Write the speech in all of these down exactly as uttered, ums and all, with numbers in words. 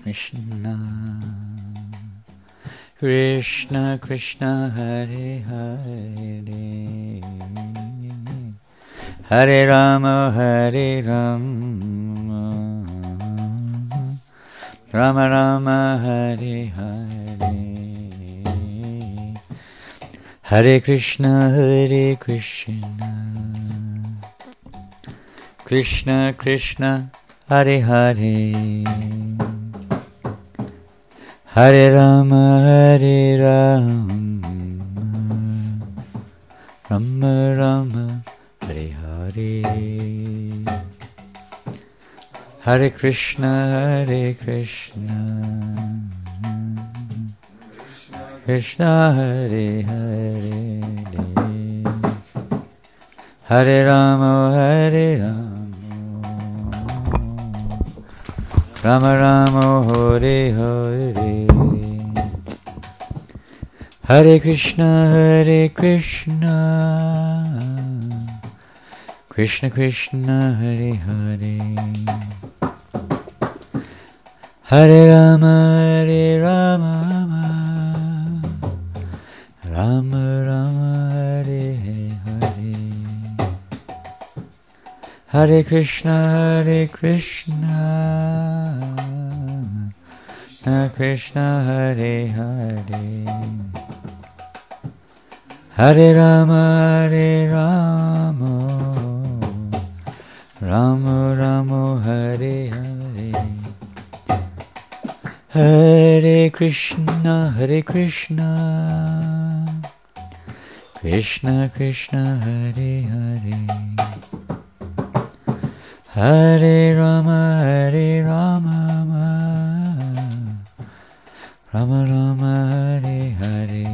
Krishna, Krishna Krishna, Hare Hare, Hare Rama, Hare Rama, Rama Rama, Hare Hare, Hare Krishna, Hare Krishna, Krishna Krishna, Hare Hare, Hare Rama, Hare Rama, Rama Rama, Hare Hare, Hare Krishna, Hare Krishna, Krishna Hare Hare, Hare Rama, Hare Rama, Rama Rama, Hare Hare, Hare Krishna, Hare Krishna, Krishna Krishna, Hare Hare, Hare Rama, Hare Rama, Rama Rama, Hare Hare, Hare Krishna, Hare Krishna, Krishna Hare Hare, Hare Rama, Hare Rama, Rama Rama, Hare Hare, Hare Krishna, Hare Krishna, Krishna Krishna, Hare Hare, Hare Rama, Hare Rama, Rama Rama, Hare Hare,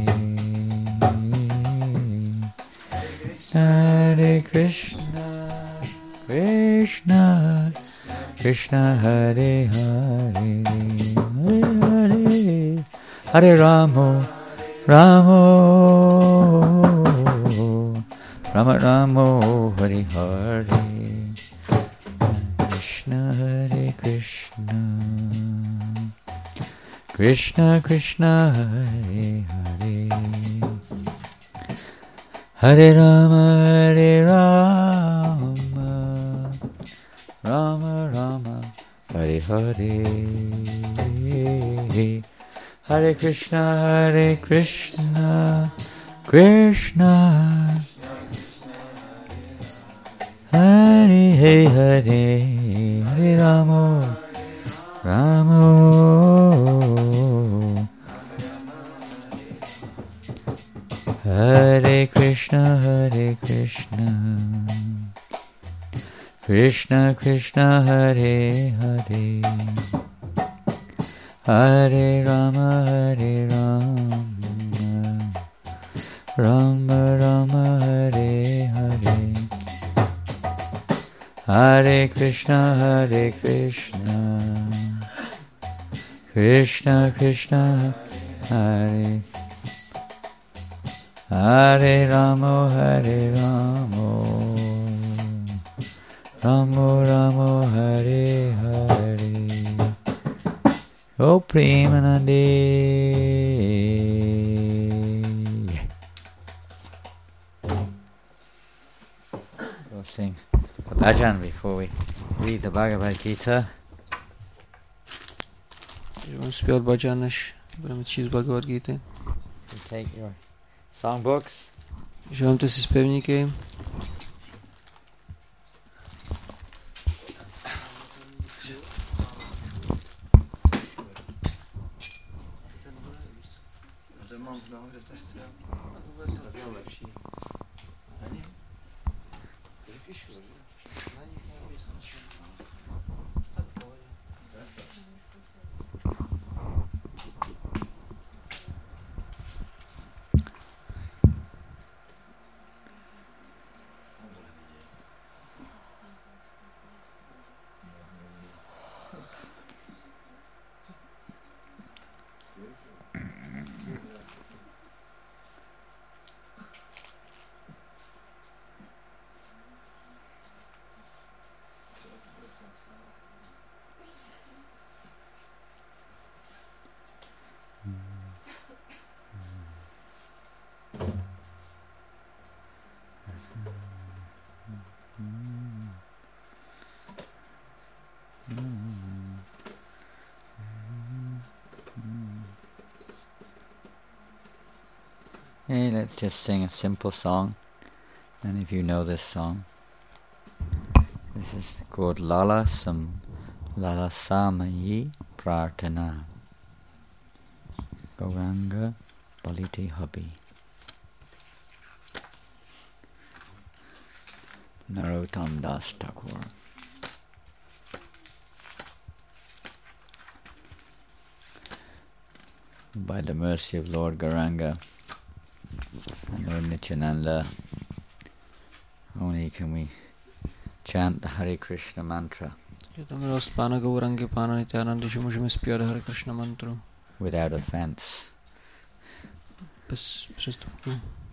Hare Krishna, Krishna Krishna, Hare Hare, Hare Hare, Hare Rama, Rama, Rama Rama, Hare Hare, Krishna Hare Krishna, Krishna Krishna, Hare Hare, Hare Rama, Hare Rama, Rama Rama, Hare Hare, Hare Krishna, Hare Krishna, Krishna Hare Hare, Hare Rama, Rama, Hare Krishna, Hare Krishna, Krishna Krishna, Hare Hare, Hare Rama, Hare Rama, Rama Rama, Hare Hare, Hare Krishna, Hare Krishna, Krishna Krishna, Hare Hare Rama, Hare Rama, Rama Rama, Hare Hare, O Premanande. We'll sing a bhajan before we read the Bhagavad Gita. Budeme zpívat bhajan, než budeme číst Bhagavad Gita. You take your songbooks. Že vám to si zpěvníky. Okay, let's just sing a simple song. And if you know this song, this is called Lala Sam Lala Samayi Prarthana. Gauranga Baliti Hubby. Narottam Das Thakur. By the mercy of Lord Gauranga and Lord Nityananda, only can we chant the Hare Krishna mantra. Je to milost Pána Gaurangy, Pána Nityanandy, že můžeme zpívat Hare Krishna mantru. Without offense. Bez přestupku.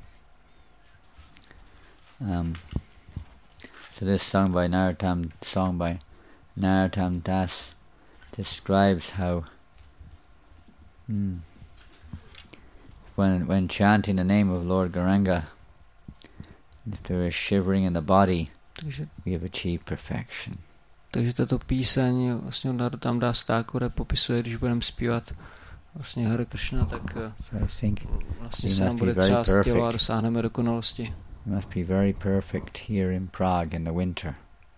Um, so this song by Narottam, song by Narottam Das describes how hmm, when when chanting the name of Lord Gauranga, if there is shivering in the body, takže, we have achieved perfection. Takže tato píseň vlastně Narottam Das Thakura popisuje, když budeme zpívat vlastně Hare Krishna, tak so I think vlastně se nám bude třást tělo a dosáhneme dokonalosti. You must be very perfect here in Prague in the winter.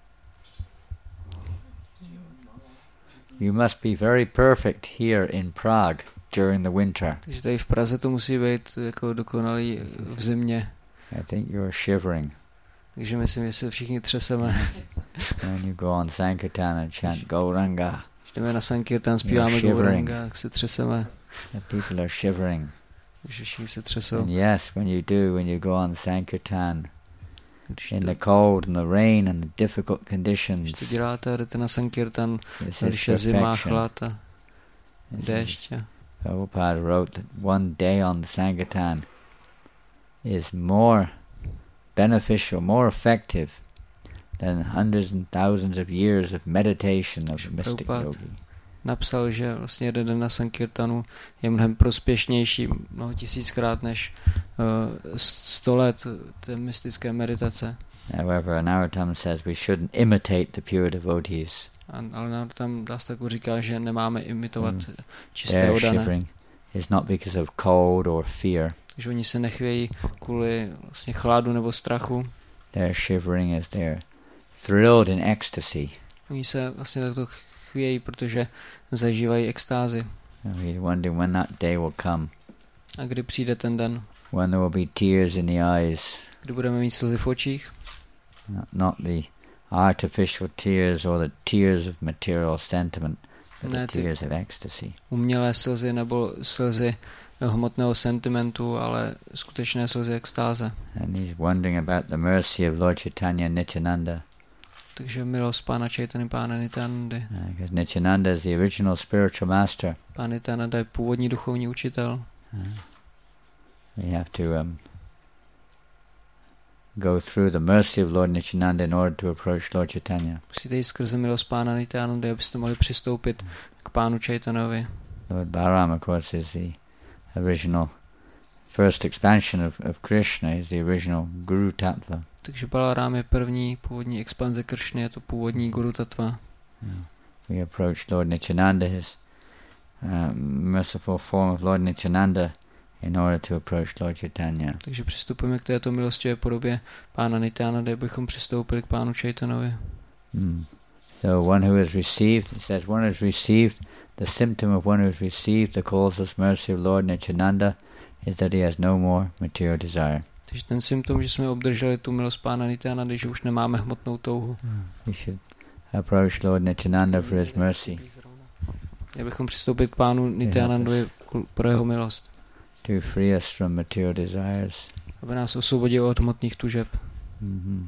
You must be very perfect here in Prague during the winter. Takže tady v Praze to musí být jako dokonalý v zimě. I think you're shivering. Takže myslím, že se všichni třeseme. When you go on Sankirtan and chant Gauranga. Když jdeme na Sankirtan, zpíváme Gauranga, tak se třeseme. The people are shivering. Takže všichni se třesou. And yes, when you do, when you go on Sankirtan, in the cold and the rain and the difficult conditions, když to děláte, jdete na Sankirtan, když je zima, chlad a déšť. Prabhupada wrote that one day on the Sankirtan is more beneficial, more effective than hundreds and thousands of years of meditation of a mystic yogi. Napsal, že vlastně jeden den na Sankirtanu je mnohem prospěšnější mnoho tisíckrát než uh, sto let té mystické meditace. However, Narottam says we shouldn't imitate the pure devotees. Ale Narottam Das Thakur říká, že nemáme imitovat mm. čisté odané. Is not because of cold or fear. Že oni se nechvějí kvůli vlastně chladu nebo strachu. Their shivering is they're thrilled in ecstasy. Oni se vlastně takto chvějí, protože zažívají extázi. We wonder when that day will come. A kdy přijde ten den? When there will be tears in the eyes. Kdy budeme mít slzy v očích? Not, not the artificial tears or the tears of material sentiment, but ne, the tears of ecstasy. Umělé slzy nebo slzy hmotného sentimentu, ale skutečné slzy extáze. And he's wondering about the mercy of Lord Chaitanya Nityananda. Takže milost Pána Chaitanya, Pána Nityanandy. Because uh, Nityananda is the original spiritual master. Pán Nityananda je původní duchovní učitel. Uh, we have to um, go through the mercy of Lord Nityananda in order to approach Lord Chaitanya. Musíte jít skrze milost Pána Nityanandy, abyste mohli přistoupit k Pánu Chaitanovi. Lord Balaram, of course, is the original first expansion of, of Krishna. He's the original Guru Tattva. Takže Balaram je první původní expanze Kršny, je to původní Guru Tattva. Yeah. We approach Lord Nityananda, his uh, merciful form of Lord Nityananda, in order to approach Lord Chaitanya. Takže přistupujeme k této milostivé podobě Pána Nityanandy, abychom přistoupili k Pánu Chaitanovi. Mm. So one who has received, it says, one who has received, the symptom of one who has received the causeless mercy of Lord Nityananda is that he has no more material desire. Takže ten symptom, že jsme obdrželi tu milost Pána Nityanandy, že už nemáme hmotnou touhu. Mm. We should approach Lord Nityananda for his mercy. Abychom přistoupit k Pánu Nityanandovi pro jeho milost. To free us from material desires. Aby nás osvobodil od hmotných tužeb. Mm-hmm.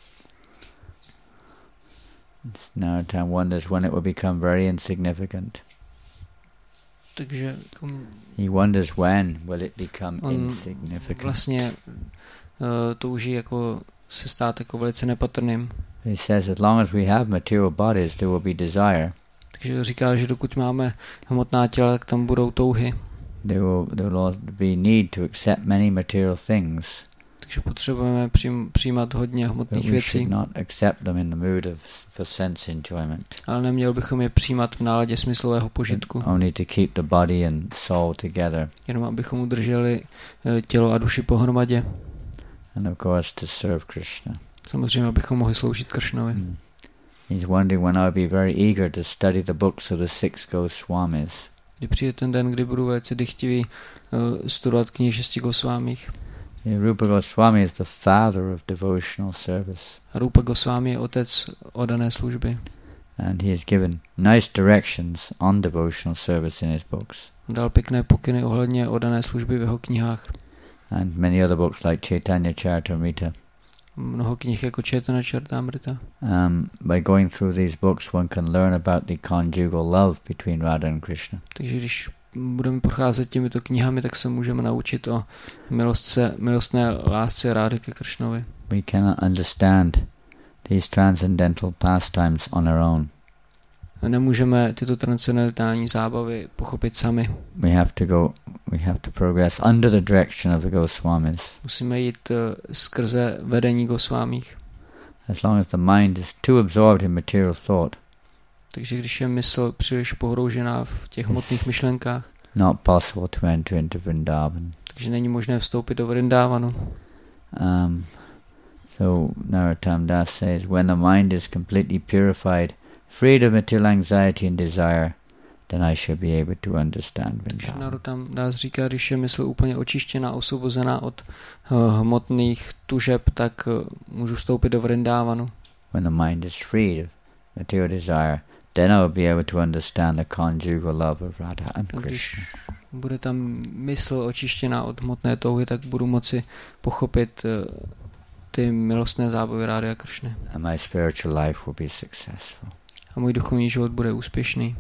Narottam wonders when it will become very insignificant. Takže he wonders when will it become insignificant. Vlastně uh, touží jako se stát jako velice nepatrným. He says as long as we have material bodies there will be desire. Takže říká, že dokud máme hmotná těla, tak tam budou touhy. There will there will be need to accept many material things. Takže potřebujeme přijm, přijímat hodně hmotných věcí. Ale neměli bychom je přijímat v náladě smyslového požitku. Only to keep the body and soul together. Jenom abychom udrželi tělo a duši pohromadě. And of course to serve Krishna. Samozřejmě, abychom mohli sloužit Kršnovi. Hmm. He's wondering when I'll be very eager to study the books of the six Goswamis. Kdy přijde ten den, kdy budu velice dychtivý uh, studovat knihy šesti Gosvámích. Yeah, Rupa Goswami is the father of devotional service. Rupa Goswami je otec oddané služby. And he has given nice directions on devotional service in his books. Dal pěkné pokyny ohledně oddané služby v jeho knihách. And many other books like Chaitanya Charitamrita. Mnoho knih jako Chaitanya Charitamrita. Um, by going through these books one can learn about the conjugal love between Radha and Krishna. Takže když budeme procházet těmito knihami, tak se můžeme naučit o milostce, milostné lásce Rády ke Kršnovi. We cannot understand these transcendental pastimes on our own. Nemůžeme tyto transcendentální zábavy pochopit sami. We have to go, we have to progress under the direction of the Goswamis. Musíme jít uh, skrze vedení Gosvámích. As long as the mind is too absorbed in material thought. Takže když je mysl příliš pohroužená v těch hmotných myšlenkách, not possible to enter into Vrindavan. Takže není možné vstoupit do Vrindavanu. Um, so Narottam Das says, when the mind is completely purified, freed of material anxiety and desire, then I shall be able to understand Vrindavan. Takže Narottam Das říká, když je mysl úplně očištěná, osvobozená od uh, hmotných tužeb, tak uh, můžu vstoupit do Vrindavanu. When the mind is freed of material desire, then I will be able to understand the conjugal love of Radha and Krishna. Když bude tam mysl očištěná od hmotné touhy, tak budu moci pochopit uh, ty milostné zábavy Rády a Kršny. And my spiritual life will be successful. A můj duchovní život bude úspěšný.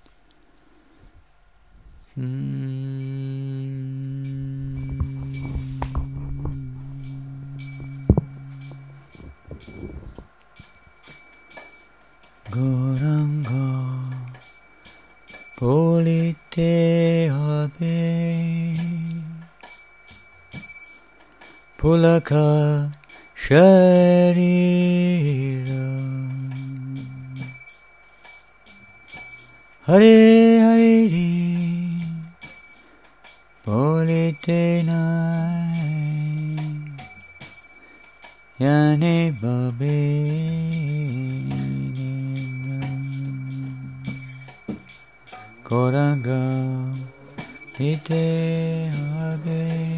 Gauranga polite habe pulaka sharira Hare Hare polite nai yane babe Gauranga ite habe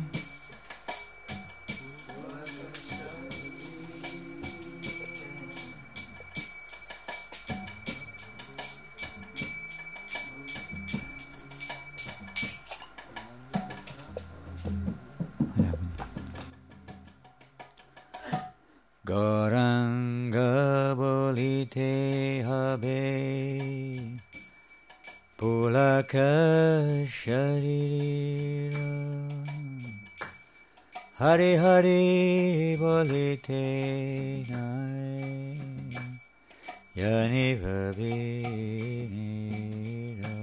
Gauranga bolite habe Pulaka sharira Hare Hare bolite nai Yani Vavinira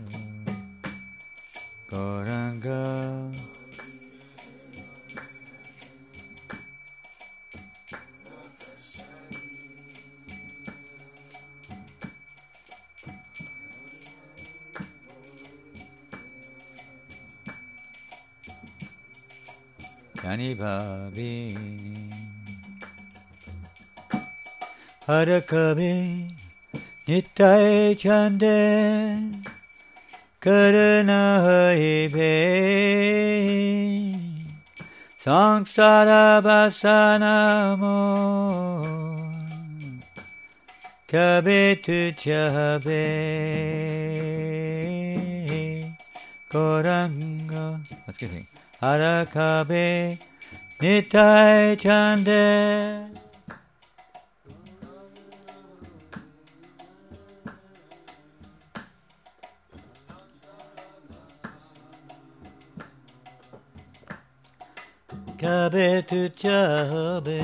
Gauranga Yani Bhavini Harakabe Nitai Chande Karana Haibe Sangsara Basanamo Kabe Tu Chabe Gauranga Let's get it. Harakabe Nitai Chande Kabe tu chabe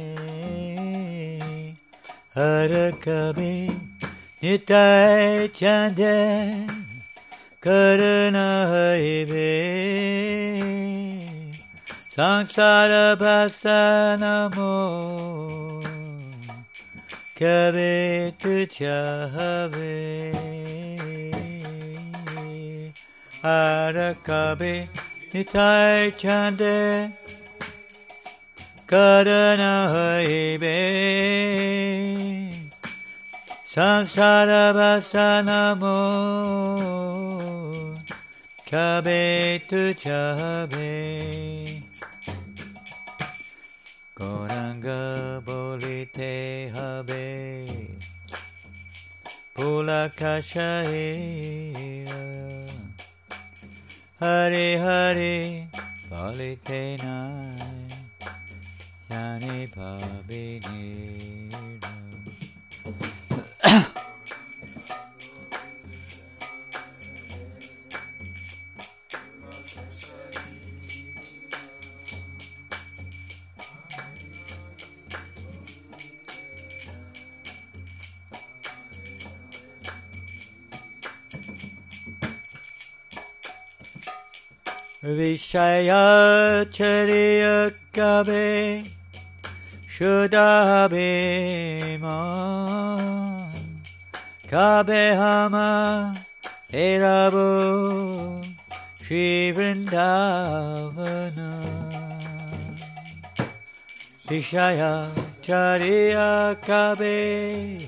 Harakabe Nitai Chande Karana haibe Sansara basanamo kabe tu chahave arakabe nitai chande karana haibe sansara basanamo kabe tu chahave Goranga bolite habe Pulakashahira Hari Hari bolite nai Yani Bhabinira Vishaya chariya kabe shuddhabe man kabe hama erabu Shri Vrindavana Vishaya chariya kabe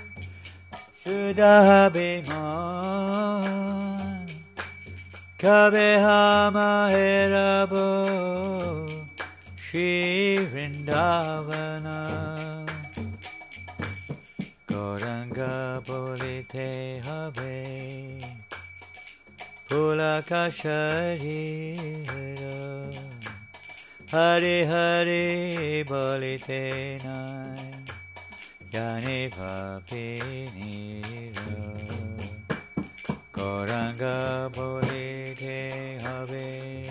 shuddhabe man Kabe hama herabo Shri Vrindavana Goranga bolite habe Pulakasharira Hari Hari bolite nai Yani Bhabinira Goranga bolite habe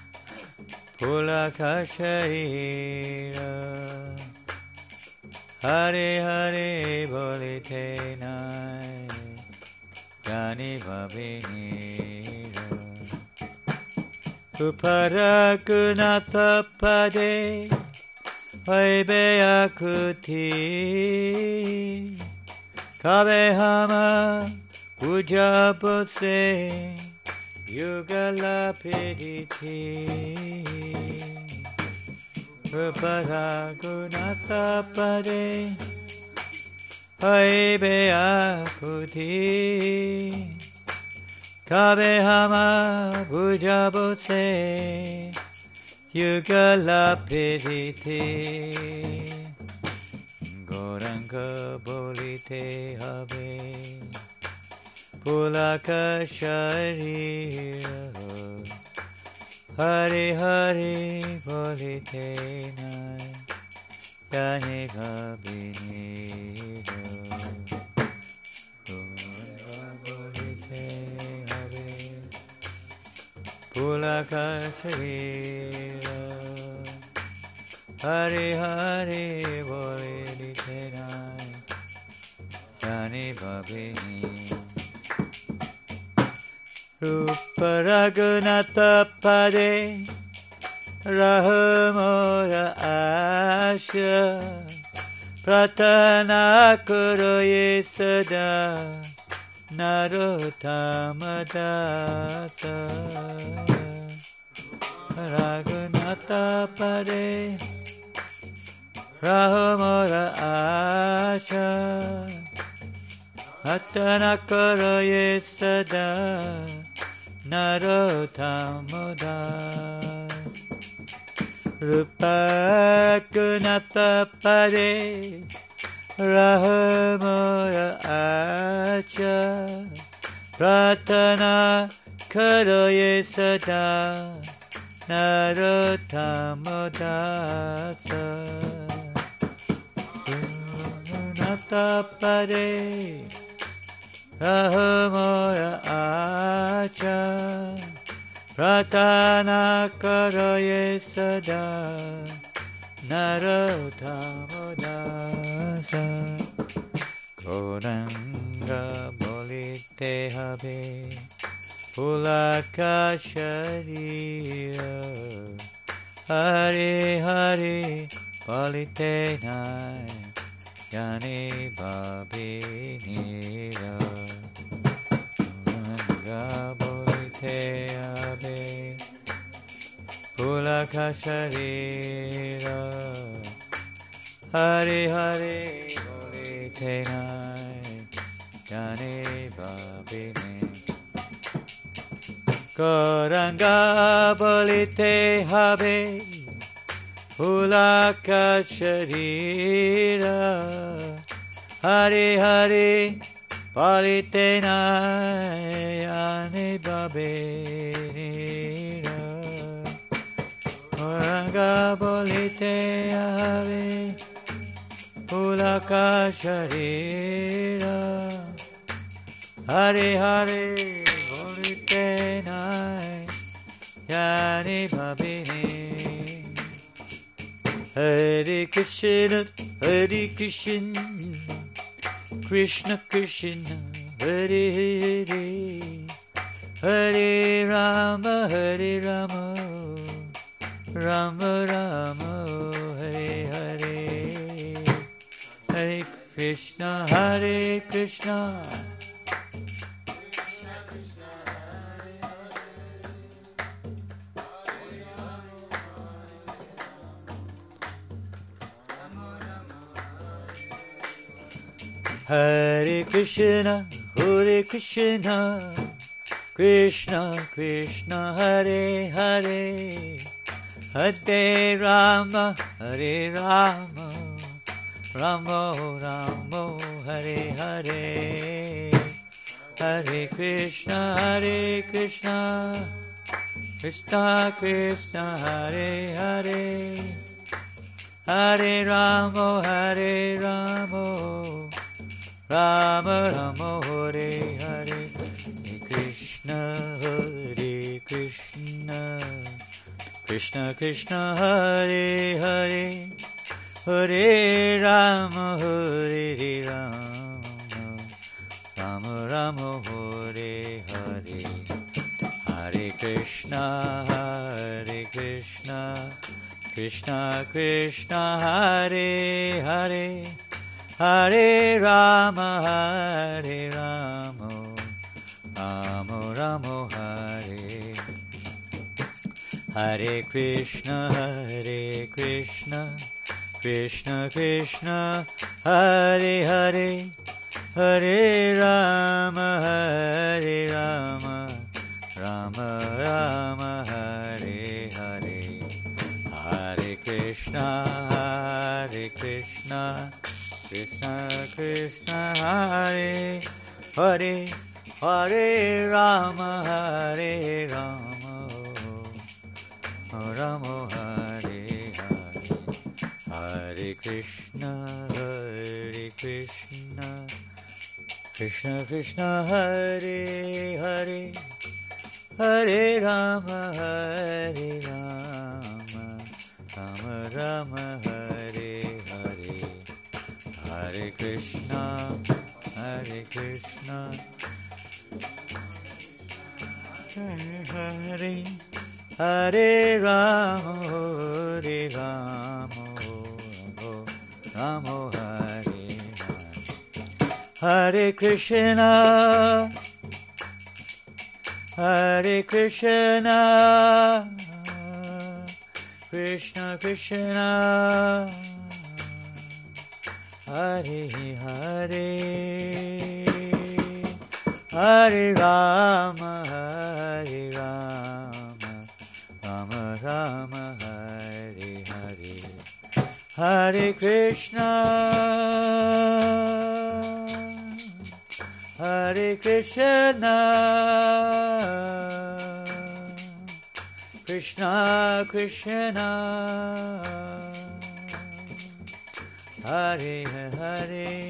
Pulakasharira Hari Hari bolite nai Yani Bhabinira Uparakunatha pade Vaibeyakuti Kabehama Ujabose Yugalapiditi Uparagunatha pade Vaibeyakuti Kabehama Ujabose Yugalapiditi Goranga bolite habe Pulakasharira Hari Hari bolite nai Yani Bhabinira bolite habe Pulakasharira Hari Hari bolite nai Yani Bhabinira Ruparagunatha pade Rahamora asha Pratana kuroye sada Narothamadasa Ragunatha pade Rahamora asha Pratana kuroye sada Narothamoda Rupakunatha pade Rahamora acha Pratana karoye sada Narothamodasa Rupakunatha pade Rahamora acha Pratana karoye sada Narothamodasa Goranga bolite habe Pulakasharira Hare Hare Palite Nai Yani Babinira Ganga Bolite Abe Pulaka Sharira Hare Hare Bolite Nai Yani Babinira Goranga Bolite Habe Pulaka Sharira Hare Hare Palite Nayane Babinira Goranga Bolite Habe Pulaka Sharira Hare Hare Bolite Nai Yani Babini Hare Krishna Hare Krishna Krishna Krishna Hare Hare Hare Rama Hare Rama Rama Rama Hare Hare Hare Krishna Hare Krishna Hare Krishna, Hare Krishna, Krishna Krishna, Hare Hare, Hare Rama, Hare Rama, Rama Rama, Hare Hare, Hare Krishna, Hare Krishna, Krishna Krishna, Hare Hare, Hare Rama, Hare Rama, Rama Rama Hare Hare, Hare Krishna Hare Krishna, Krishna Krishna Hare Hare, Hare Rama Hare Rama, Rama Rama Hare Hare, Hare Krishna Hare Krishna, Krishna Krishna Hare Hare, Hare Rama, Hare Rama, Rama Rama Hare, Hare Krishna, Hare Krishna, Krishna Krishna, Hare Hare, Hare Rama, Hare Rama, Rama Rama Hare Hare, Hare Krishna, Hare Krishna, Krishna Krishna Hare Hare, Hare Rama, Hare Rama, Rama Hare Hare, Hare Krishna, Hare Krishna, Krishna Krishna Hare Hare, Hare Rama, Hare Rama, Rama Rama Hare Hare, Hare Krishna, Hare Krishna, Hare Hare, Hare Rama, Hare Rama, Rama Hare Hare, Hare Krishna, Hare Krishna, Krishna Krishna, Hare Hare, Hare Rama, Hare Rama, Rama Rama Hare Hare, Hare Krishna, Hare Krishna, Krishna Krishna, Hare Hare,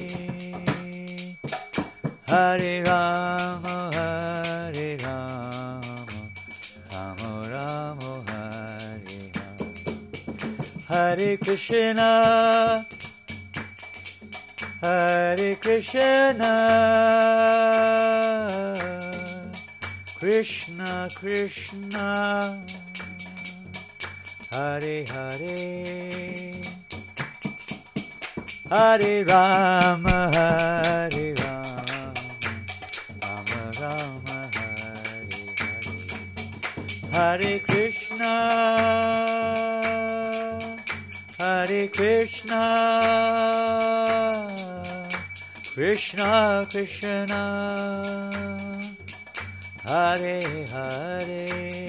Hare Rama, Hare Rama, Rama Rama Hare Hare, Hare Krishna, Hare Krishna, Krishna Krishna, Hare Hare, Hare Rama, Hare Rama, Rama Rama, Hare Hare, Hare Krishna, Hare Krishna, Krishna Krishna, Hare Hare,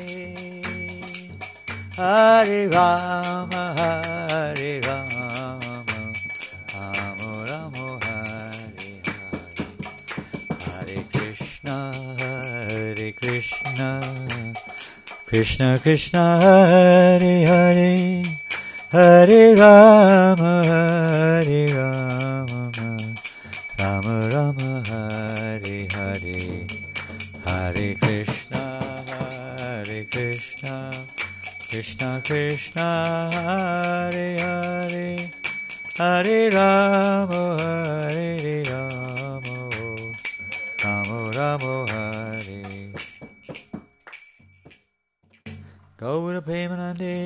Hare Rama, Hare Rama, Rama Rama, Hare Hare, Hare Krishna, Hare Krishna, Krishna Krishna, Hare Hare, Hare Rama, Hare Rama, Rama Rama, Hare Hare, Hare Krishna, Hare Krishna, Krishna Krishna, Hare Hare, Hare Rama, Hare Rama, Rama Rama, Hare. Gaura Premanande.